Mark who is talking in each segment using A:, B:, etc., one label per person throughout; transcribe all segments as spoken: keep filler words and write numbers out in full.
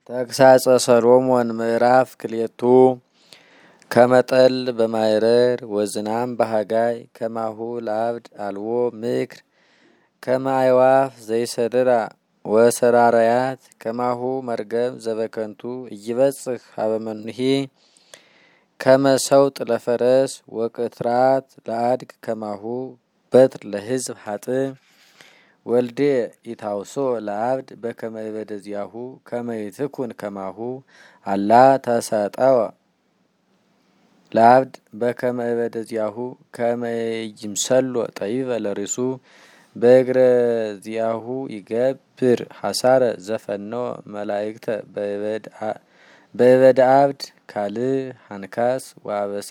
A: ተግሳጸ ሰሎሞን ምዕራፍ ክልኤቱ ከመጠል በማይረር ወዝናም በሃጋይ ከማሁ ለአብድ አልዎ ምክር ከማይዋፍ ዘይሰድራ ወሰራራያት ከማሁ መርገም ዘበከንቱ እይበጽሕ ሀበመኑሂ ከመሰውጥ ለፈረስ ወቅትራት ለአድግ ከማሁ በትር ለሕዝብ ሀጥ ወልዴ ኢታውሶ ለአብድ በከመ ይበደዚያሁ ከመ ይትኩን ከማሁ አላ ተሰጠወ ለአብድ በከመ ይበደዚያሁ ከመ ይምሰሎ ጠቢበ ለርእሱ በእግረ ዚያሁ ይገብር ሐሳረ ዘፈነወ መላእክተ በእበደ አብድ ካልእ ሃንካስ ወአበሳ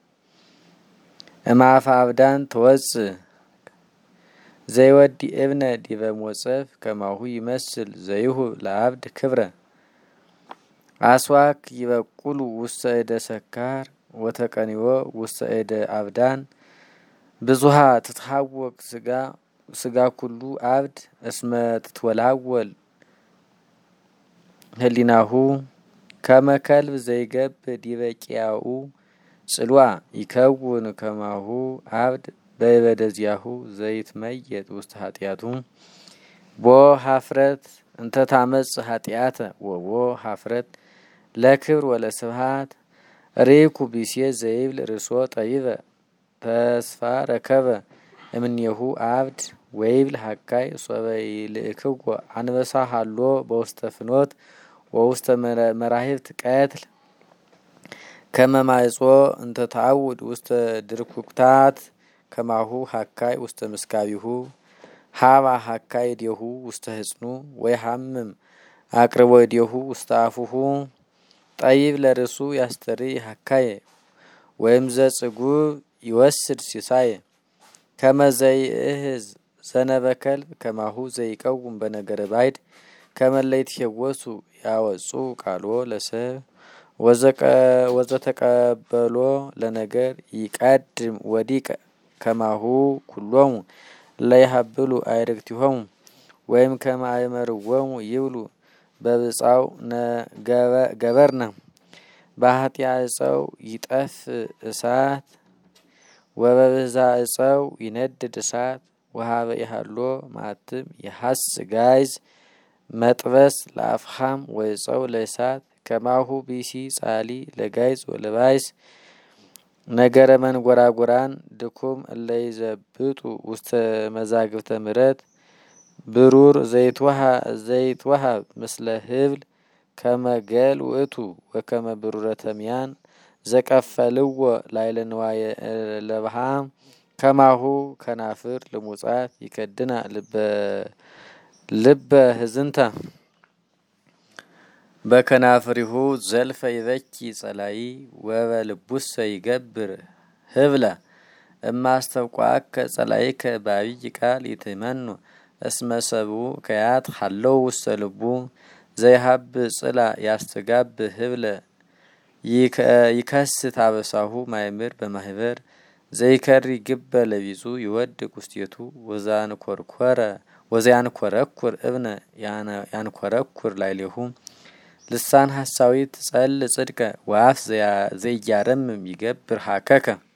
A: እምአፈ አብዳን ትወፅእ ዘይወዲ እብነ ዲበ ሞጸፍ ከማሁ ይመስል ዘይሁብ ለአብድ ክብረ አስዋክ ይበቁሉ ውስተ እደ ሰካር ወተቀኒዎ ውስተ እደ አብዳን ብዙሃ ትትሐወቅ ስጋ ስጋ ኩሉ አብድ እስመ ትትወላወል ህሊናሁ ከመ ከልብ ዘይገብ ዲበ ቂያኡ ጽልዋ ይከውን ከማሁ አብድ በእበደዚያሁ ዘይትመየጥ ውስተ ኃጢአቱ ቦ ሀፍረት እንተ ታመጽ ኃጢአተ ወቦ ሀፍረት ለክብር ወለስብሃት ሬኩ ቢሴ ዘይብል ርእሶ ጠቢበ ተስፋ ረከበ እምኔሁ አብድ ወይብል ሀካይ ሶበ ይልእክዎ አንበሳ ሃሎ በውስተ ፍኖት ወውስተ መራሂብት ቀትል ከመ ማይጾ እንተ ተአውድ ውስተ ድርኩክታት ከማሁ ሀካይ ውስተ ምስካቢሁ ሀባ ሀካይ ዴሁ ውስተ ህጽኑ ወይ ሀምም አቅርቦ ዴሁ ውስተ አፉሁ ጠይብ ለርእሱ ያስተሪ ሀካየ ወይም ዘጽጉብ ይወስድ ሲሳየ ከመ ዘይእህዝ ዘነበ ከልብ ከማሁ ዘይቀውም በነገረ ባይድ ከመ ለይትሄወሱ ያወጹ ቃልዎ ለሰብ ወዘተቀበሎ ለነገር ይቀድም ወዲቀ ከማሁ ኩሎሙ ለይሃብሉ አይርክቲሆሙ ወይም ከመ አይመርዎሙ ይብሉ በብጻው ገበርነ በኃጢአ እፀው ይጠፍ እሳት ወበብዛ እፀው ይነድድ እሳት ወሀበ ይሃሎ ማትም ይሐስ ጋይዝ መጥበስ ለአፍሃም ወይፀው ለእሳት ከማሁ ቢሲ ጻሊ ለጋይዝ ወለባይስ ነገረ መንጎራጉራን ድኩም እለይዘብጡ ውስተ መዛግብተ ምረት ብሩር ዘይትወሃብ ምስለ ህብል ከመ ገል ውእቱ ወከመ ብሩረ ተምያን ዘቀፈልዎ ላይለ ንዋየ ለብሃ ከማሁ ከናፍር ልሙጻት ይከድና ልበ ህዝንተ በከናፍሪሁ ዘልፈ ይበኪ ጸላይ ወበልቡሰ ይገብር ህብለ እማስተብቋከ ጸላይከ ባቢይ ቃል ይትመኑ እስመ ሰብኡ ከያት ሀለው ውስተ ልቡ ዘይሀብ ጽላ ያስተጋብ ህብለ ይከስት አበሳሁ ማይምር በማህበር ዘይከሪ ግበ ለቢጹ ይወድቅ ውስቴቱ ወዘያንኰረኵር እብነ ያንኰረኵር ላዕሌሁ ልሳን ሐሳዊት ጸል ጽድቀ ወአፍ ዘያረምም ይገብር ሀከከ